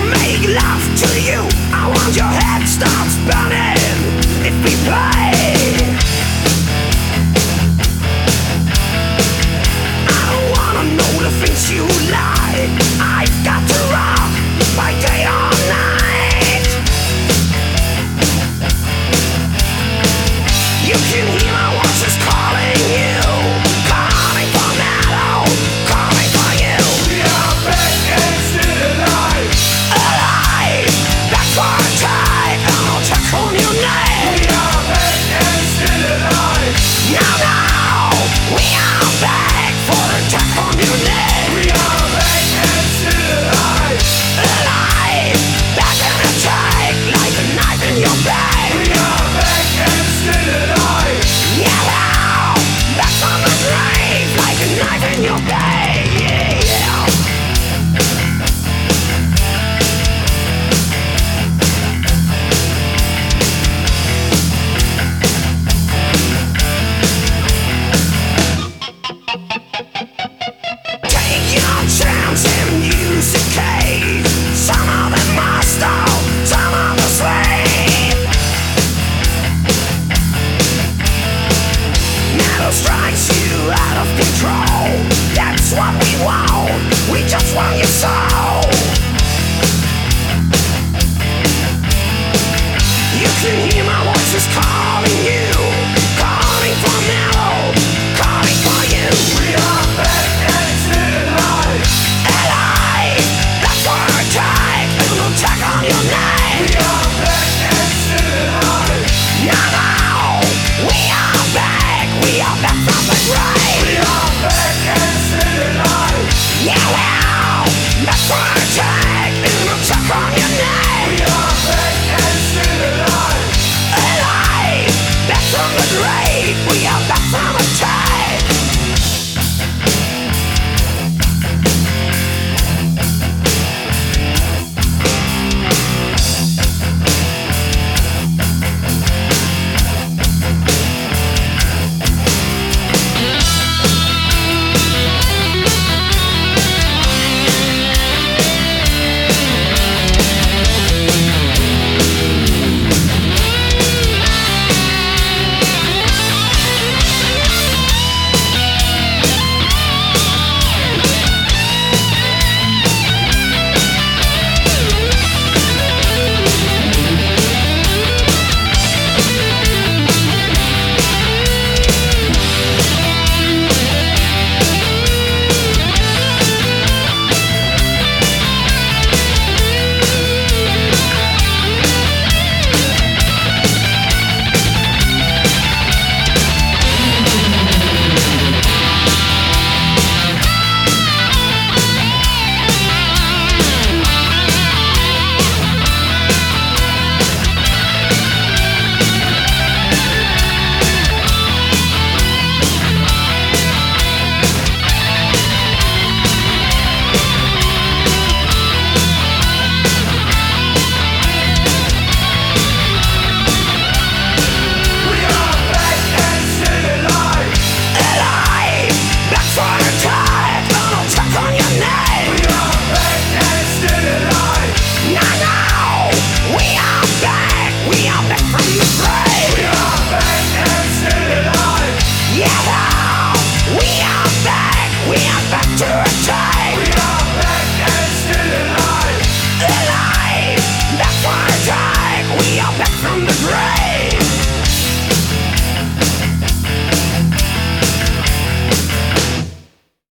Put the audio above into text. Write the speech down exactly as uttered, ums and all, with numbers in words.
make love to you. I want your head starts burning if we play. I don't wanna know the things you like. I've got to rock by day or night. You can hear my voices calling you, calling for metal, calling for you. We are back and still alive. Alive, back for a tide, and I'll check on your name. We are back and still alive. Now, now, we are back for the check on your name. We are back and still alive. Alive, back in a tide, like a knife in your back. We are back and still alive. Yeah, now, back from the grave, like a knife in your back. Yeah, yeah. Take your chance and use the cage. Some of them must out, some of the slave. Metal strikes you out of control. That's what we want. We just want your soul. You can hear